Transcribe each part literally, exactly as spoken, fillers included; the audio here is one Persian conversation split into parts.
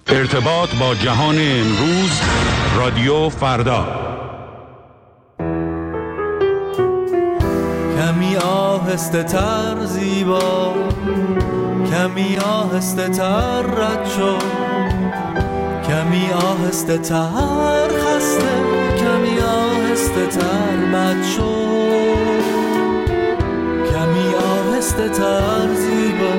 ارتباط با جهان امروز، رادیو فردا. کمی آهسته تر زیبا، کمی آهسته تر رد شو، کمی آهسته تر خسته، کمی آهسته تر بد شو، کمی آهسته تر زیبا،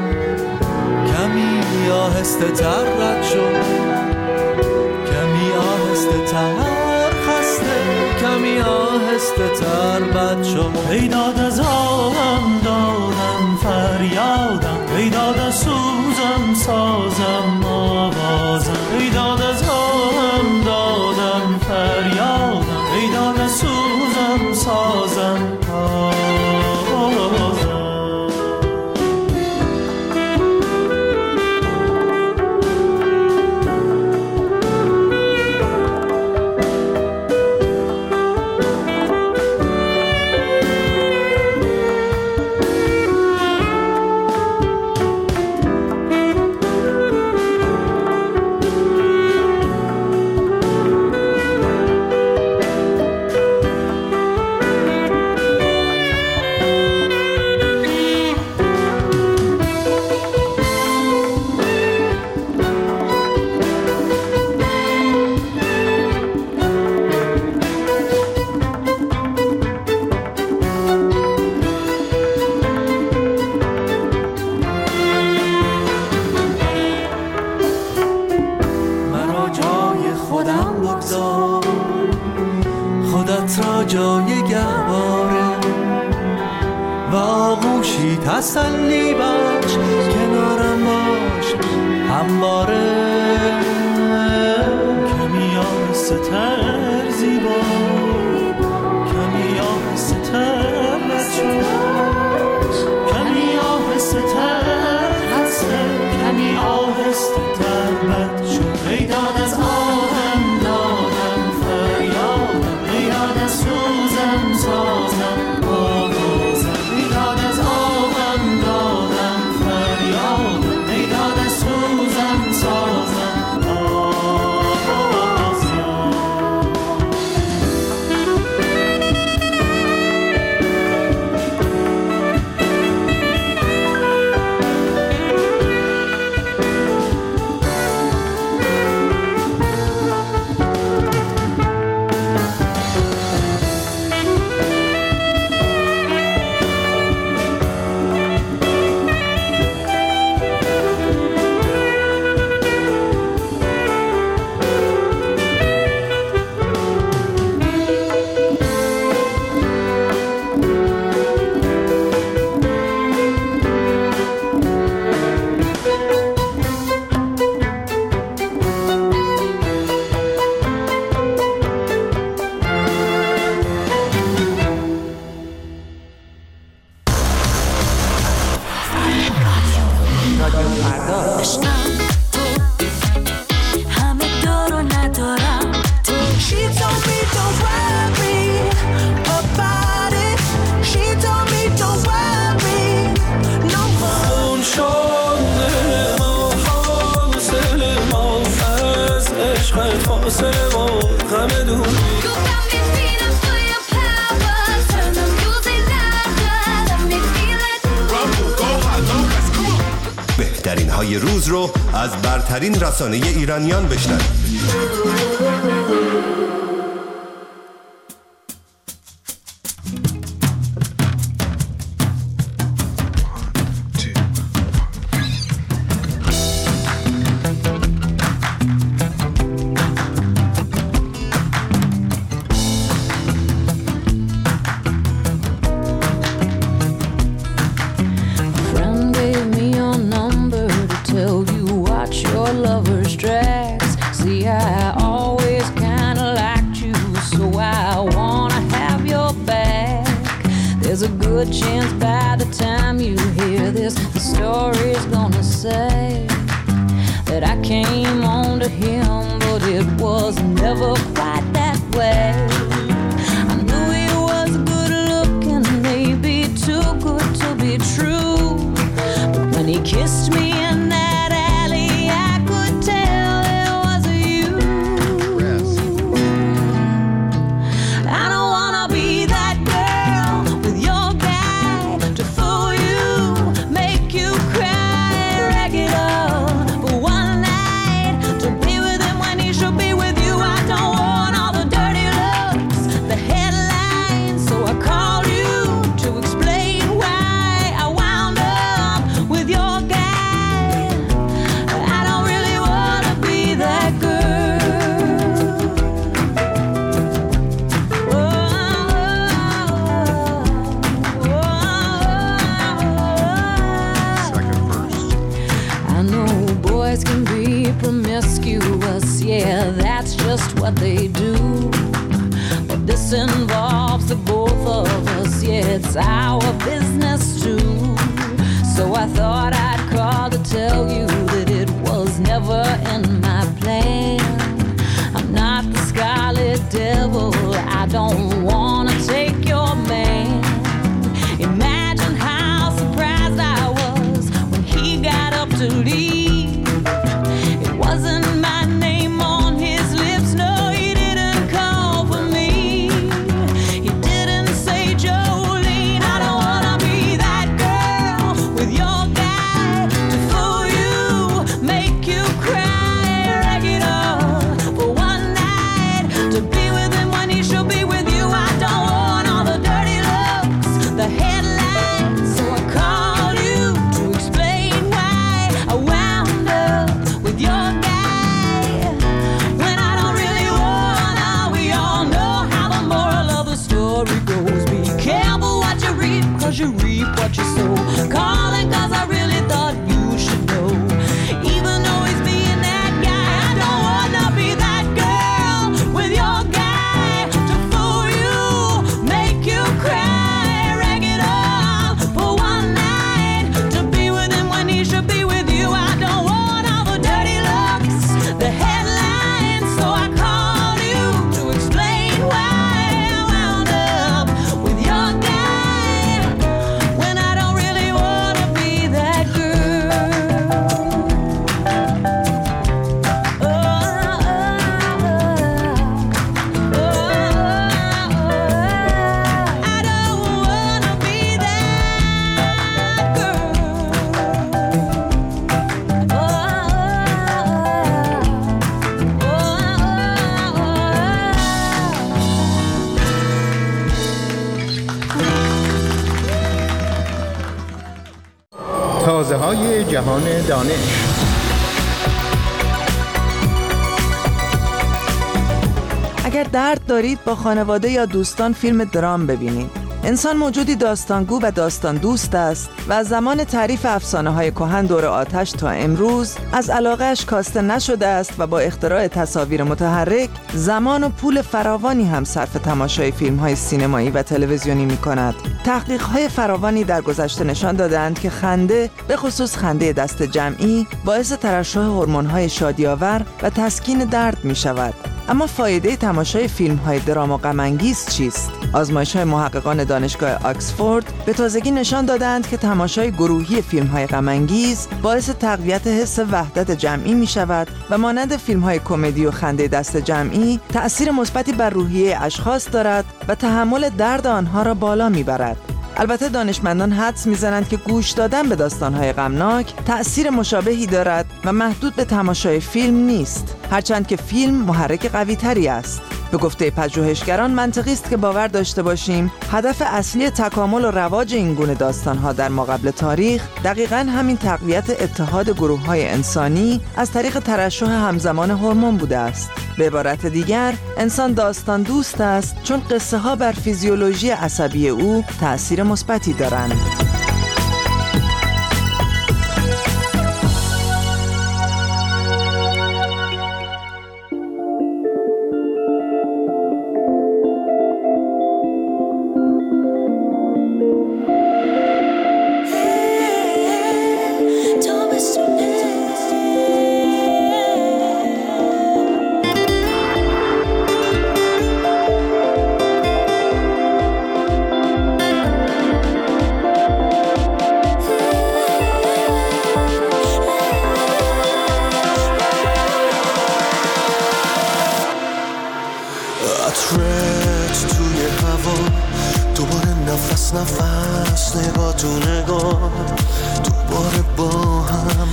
کمی آهسته تر رد شو، کمی آهسته تر خسته، کمی آهسته تر بد شو. ای داد از آهم دادم فریادم، ای داد از سوزم سازم آوازم، ای داد از آهم دادم فریادم، ای داد از سوزم سازم آوازم. تسلی بخش، کنارم باش همواره، کمی آهسته تر زیبا، کمی آهسته تر رد شو، کمی آهسته تر خسته، کمی آهسته تر بد شو. ای داد از آهم دادم فریادم، ای داد از سوزم سازم آوازم، ای داد از آهم دادم فریادم، ای داد از سوزم سازم آوازم. بهترین های روز رو از برترین رسانه ایرانیان بشنوید. Good chance by the time you hear this, the story's gonna say that I came on to him, but it was never quite that way. I knew he was good looking, maybe too good to be true, but when he kissed me in that alley, I could tell boys can be promiscuous, yeah, that's just what they do. But this involves the both of us, yeah, it's our business too. So I thought I'd call to tell you that it was never in my plan. I'm not the scarlet devil, I don't wanna take your man. Imagine how surprised I was when he got up to leave. It wasn't my name on his lips, no, he didn't call for me. He didn't say, Jolene, I don't wanna be that girl with your guy to fool you, make you cry, rag it up for one night, to be with him when he should be with you. I don't want all the dirty looks, the headlines, so I called you to explain why I wound up with your guy when I don't really wanna. We all know how the moral of the story goes. Be careful what you reap, cause you reap what you sow. Calling cause I really thought you should know. Even though he's being that guy, I don't wanna be that girl with your guy to fool you, make you cry, rag it up for one night, to be with him when he should be with you. I don't want all the dirty looks, the headlines, so I called you to explain why I wound up with your guy when I don't really wanna be that girl. Oh, oh, oh, oh, I don't wanna be that girl. Oh, تازه های جهان دانش. اگر درد دارید با خانواده یا دوستان فیلم درام ببینید. انسان موجودی داستانگو و داستان دوست است و از زمان تعریف افسانه‌های کهن دور آتش تا امروز از علاقه‌اش کاسته نشده است و با اختراع تصاویر متحرک زمان و پول فراوانی هم صرف تماشای فیلم‌های سینمایی و تلویزیونی می‌کند. تحقیق‌های فراوانی در گذشته نشان دادند که خنده، به خصوص خنده دست جمعی، باعث ترشح هورمون‌های شادی‌آور و تسکین درد می‌شود. اما فایده تماشای فیلم‌های درام و غم‌انگیز چیست؟ آزمایش‌های محققان دانشگاه آکسفورد به تازگی نشان دادند که تماشای گروهی فیلم‌های غم‌انگیز باعث تقویت حس وحدت جمعی می‌شود و مانند فیلم‌های کمدی و خنده دست جمعی تأثیر مثبتی بر روحیه اشخاص دارد و تحمل درد آنها را بالا می‌برد. البته دانشمندان حدس می‌زنند که گوش دادن به داستان‌های غمناک تأثیر مشابهی دارد و محدود به تماشای فیلم نیست، هرچند که فیلم محرک قوی‌تری است. به گفته پژوهشگران منطقی است که باور داشته باشیم هدف اصلی تکامل و رواج این گونه داستان‌ها در ماقبل تاریخ دقیقاً همین تقویت اتحاد گروه‌های انسانی از طریق ترشح همزمان هورمون بوده است. به عبارت دیگر، انسان داستان دوست است چون قصه ها بر فیزیولوژی عصبی او تأثیر مثبتی دارند. عطرت توی هوا، دوباره نفس نفس، نگاه تو نگاه، دوباره با هم،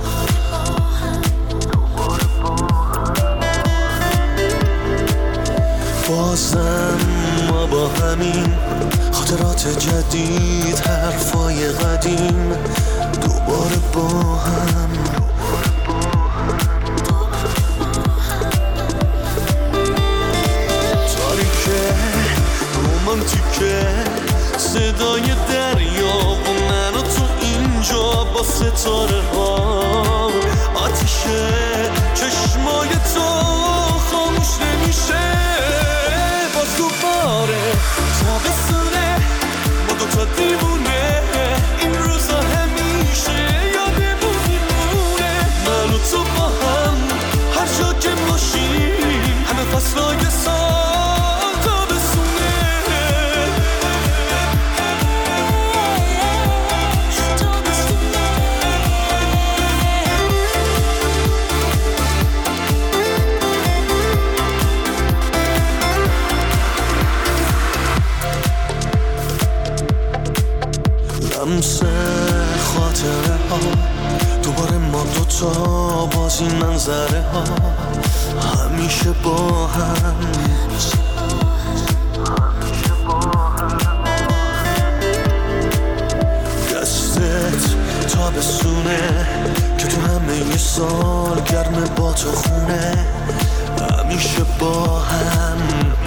بازم ما با همین خاطرات جدید، حرفای قدیم، دوباره با هم. رومانتیکه صدای دریا و من و تو اینجا با ستاره ها، آتیش فصلای سال تابستونه لمس خاطره ها دوباره ما دوتا بازی منظره ها همیشه با هم دستت تابستونه که تو همه سال گرمه با تو خونه همیشه با هم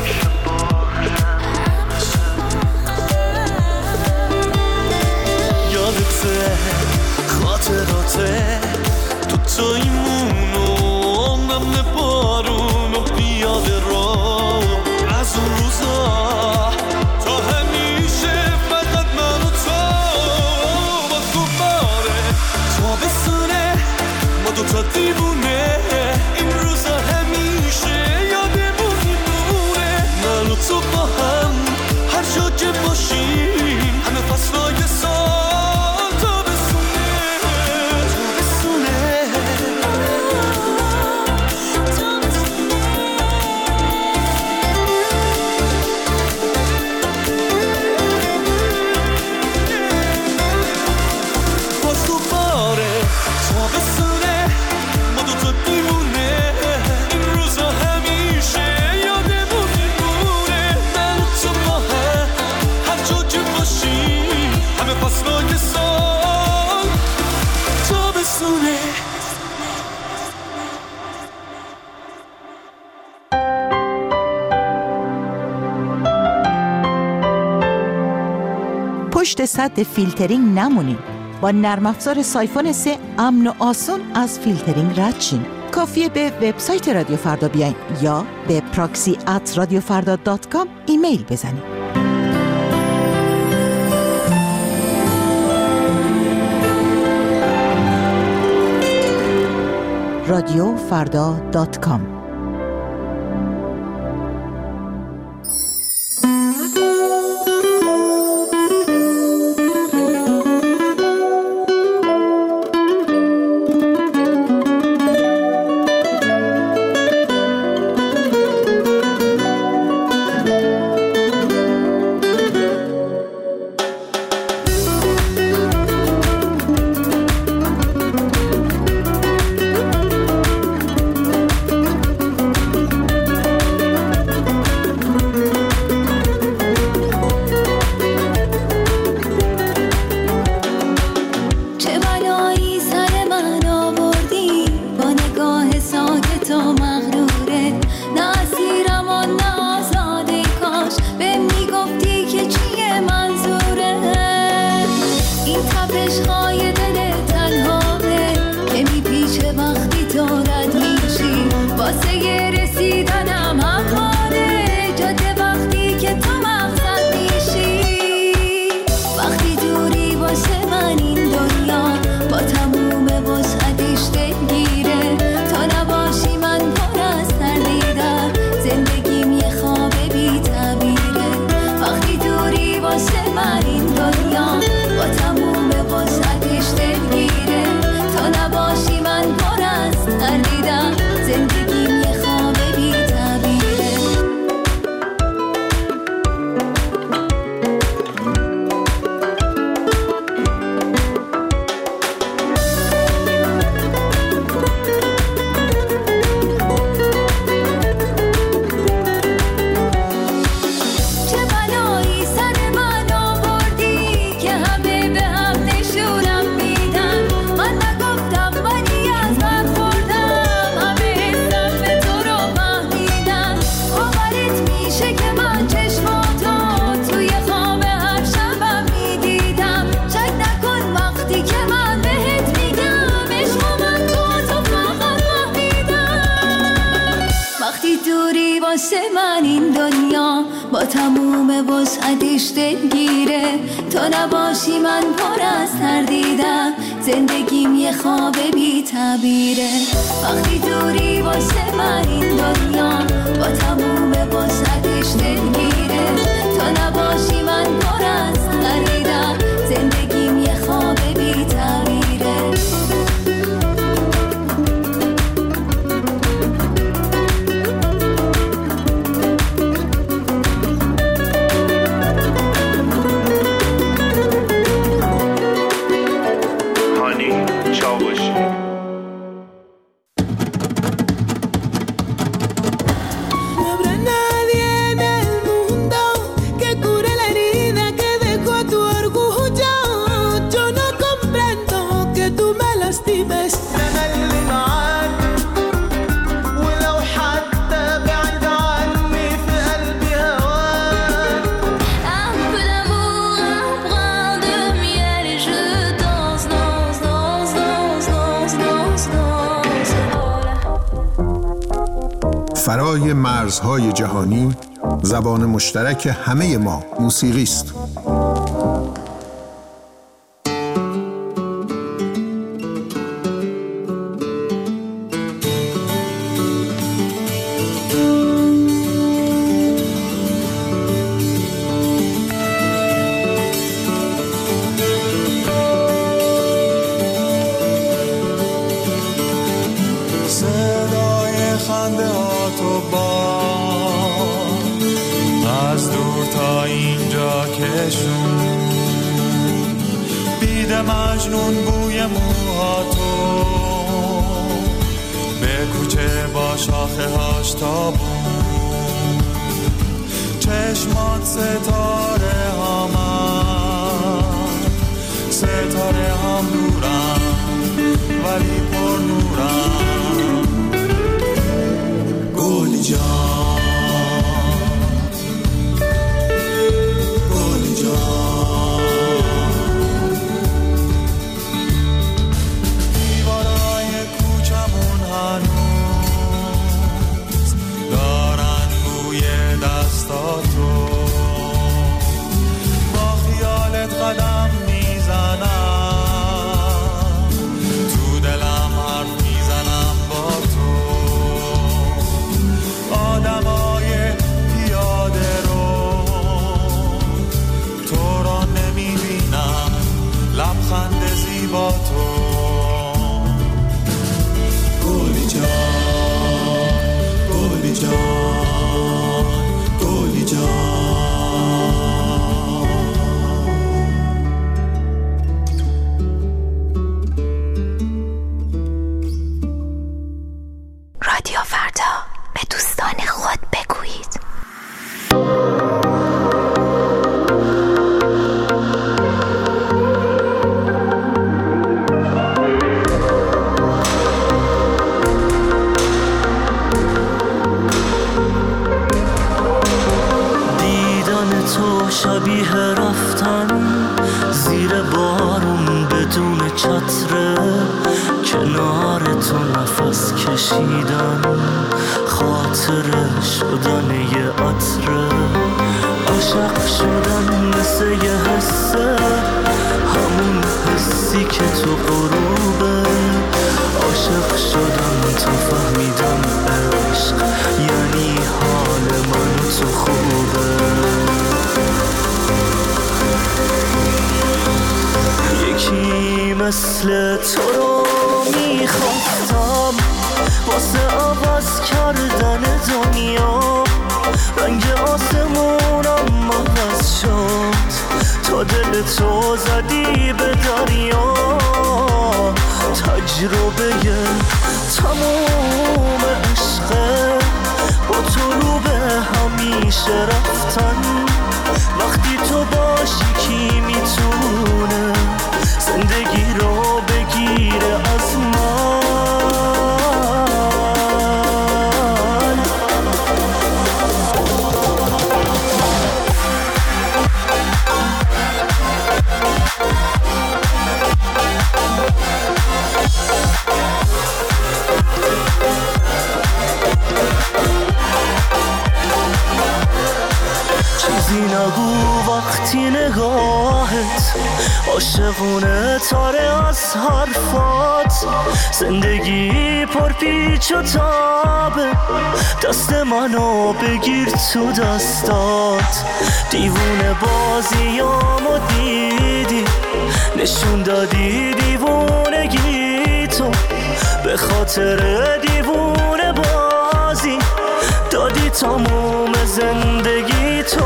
یادته خاطراته تو تایمونو عمرم بارونو بیاده رو از اون روزا تا همیشه فقط من و تو با دوباره تابستونه ما دوتا دیوونه این روزا همیشه یادمون میمونه من و تو با هم هر جا که باشیم همه فصلای سال تابستونه تابستونه باز دوباره تابستونه ما دوتا دیوونه این روزا همیشه یادمون میمونه من و تو با هم هر جا که باشیم همه فصلای سال تابستونه پشت سد فیلترینگ نمونین. با نرم افزار سایفون سه امن و آسون از فیلترینگ رد شین. کافیه به وبسایت رادیو فردا بیاین یا به پراکسی ات رادیو فردا دات کام ایمیل بزنین. رادیو فردا دات کام. واسه من این دنیا با تموم وسعتش دلگیره. تو نباشی من پر از تردیدم، زندگیم یه خواب بی تعبیره. وقتی دوری واسه من این دنیا با تموم آتش دلگیره تو نباشی من پر از خریدم زندگیم یه خواب بی تعبیره فرای مرزهای جهانی، زبان مشترک همه ما موسیقی است. از دور تا اینجا کشون بیده مجنون بوی موها تو به کوچه با شاخه هاش تابون چشمات ستاره ها من ستاره هم نورم ولی پر نورم گلی جان قدم میزنم تو دلم حرف میزنم با تو آدمای پیاده رو تو را نمیبینم لبخند زیبا تو گلی جان گلی جان گلی جان شبیه رفتن زیر بارون بدون چتره کنار تو نفس کشیدن خاطره شدن یه عطره عاشق شدن مثل یه حسه همون حسی که تو غروبه عاشق شدن تو فهمیدم عشق یعنی حال من تو خوبه یکی مثل تو رو میخواستم واسه عوض کردن دنیا رنگ آسمونم عوض شد تا دل تو زدی به دریا تجربه تموم عشقه با تو رو به همیشه رفتن وقتی تو باشی کی میتونه زندگی رو بگیره از من چیزی نگو وقتی نگاهت عاشقونه تاره از حرفات. زندگی پر پیچ و تابه، دست منو بگیر تو دستات. دیوونه بازیامو دیدی، نشون دادی دیوونگی تو. به خاطر دیوونه بازی دادی تموم زندگی تو.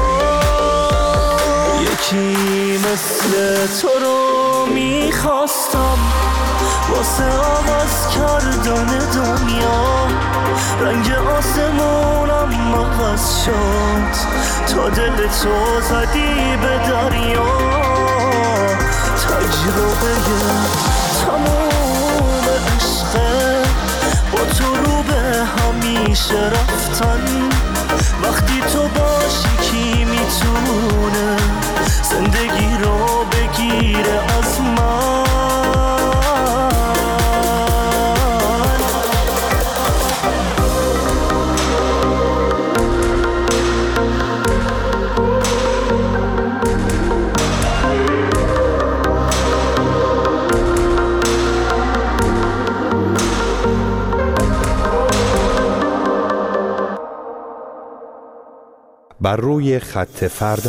یکی مثل تو رو میخواستم واسه عوض کردن دنیا. رنگ آسمونم عوض شد تا دل تو زدی به دریا. تجربه تموم عشقه با تو رو به همیشه رفتن. وقتی تو باشی کی میتونه زندگی رو بگیره از من. بر روی خط فردا.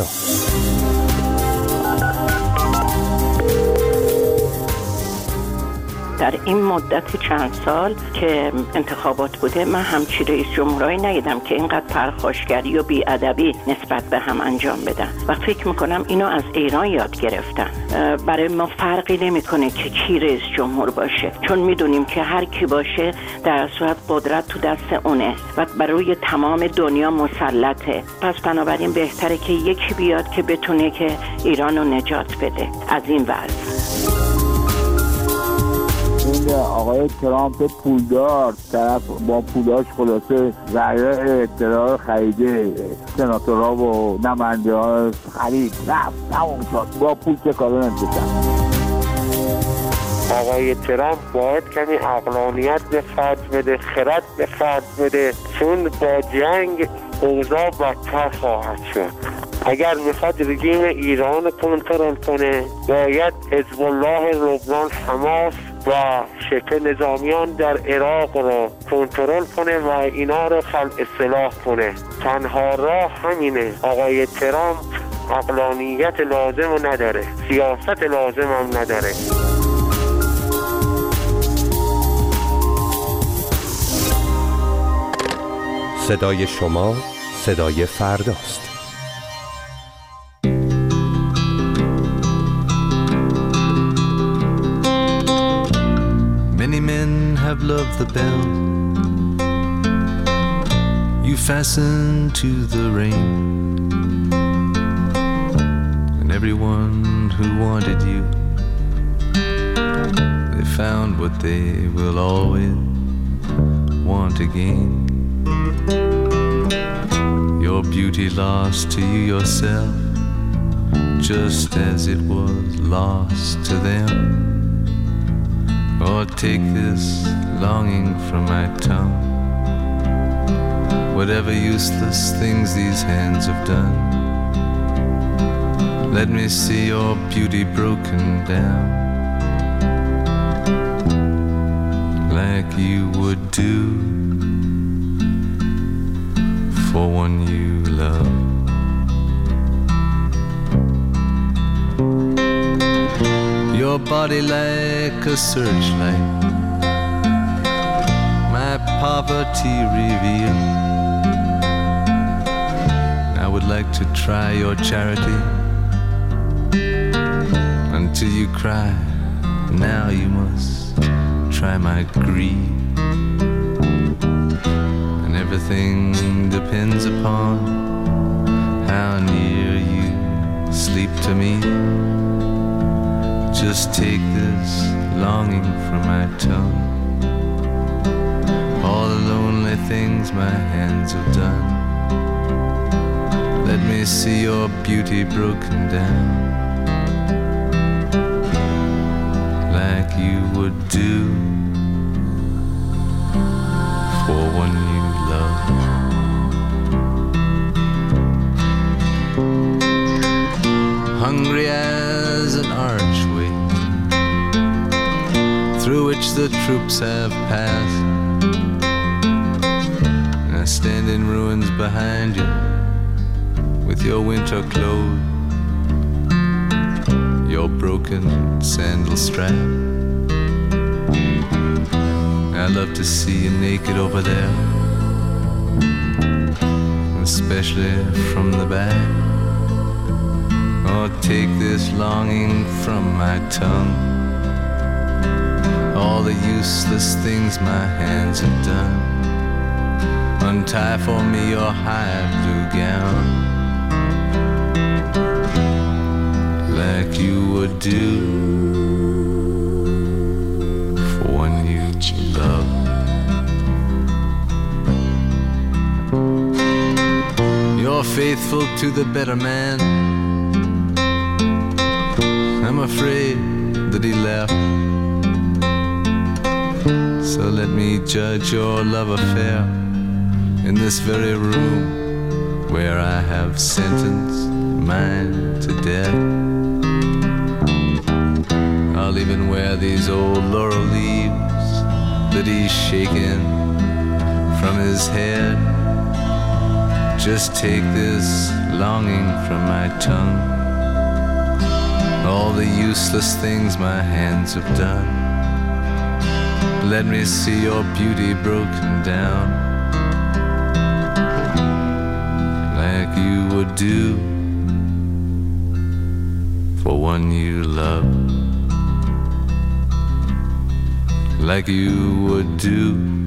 در این مدت چند سال که انتخابات بوده من همچی رئیس جمهورایی ندیدم که اینقدر پرخاشگری و بی‌ادبی نسبت به هم انجام بدن و فکر میکنم اینو از ایران یاد گرفتن. برای ما فرقی نمیکنه که کی رئیس جمهور باشه، چون میدونیم که هر کی باشه در صورت قدرت تو دست اونه و بر روی تمام دنیا مسلطه. پس بنابراین بهتره که یکی بیاد که بتونه که ایرانو نجات بده از این وضع. آقای ترامپ پولدار طرف با پولاش خلاصه ذره اطلاع خریده، سناتورها و نماینده ها خرید، رفت تموم شد. با پول چه کارو نمی‌کنه. آقای ترامپ باید کمی عقلانیت به خرج بده، خرد به خرج بده، چون با جنگ اوضاع بدتر خواهد شد. اگر میخواد رژیم ایران کنترل کنه باید حزب الله لبنان، حماس و شبه نظامیان در عراق رو کنترل کنه و اینا رو خلع اصلاح کنه. تنها راه همینه. آقای ترامپ عقلانیت لازم رو نداره، سیاست لازم هم نداره. صدای شما صدای فرداست. Many men have loved the bell you fastened to the rain, and everyone who wanted you, they found what they will always want again. Your beauty lost to you yourself, just as it was lost to them. Or take this longing from my tongue, whatever useless things these hands have done. Let me see your beauty broken down, like you would do for one you love. Your body like a searchlight, my poverty revealed. I would like to try your charity until you cry. Now you must try my greed, and everything depends upon how near you sleep to me. Just take this longing from my tongue, all the lonely things my hands have done. Let me see your beauty broken down, like you would do for one you love. Hungry as an the troops have passed. I stand in ruins behind you with your winter clothes, your broken sandal strap. I love to see you naked over there, especially from the back. Oh, take this longing from my tongue, all the useless things my hands have done. Untie for me your high blue gown, like you would do for one you love. You're faithful to the better man. I'm afraid that he left, so let me judge your love affair in this very room where I have sentenced mine to death. I'll even wear these old laurel leaves that he's shaking from his head. Just take this longing from my tongue, all the useless things my hands have done. Let me see your beauty broken down, like you would do for one you love, like you would do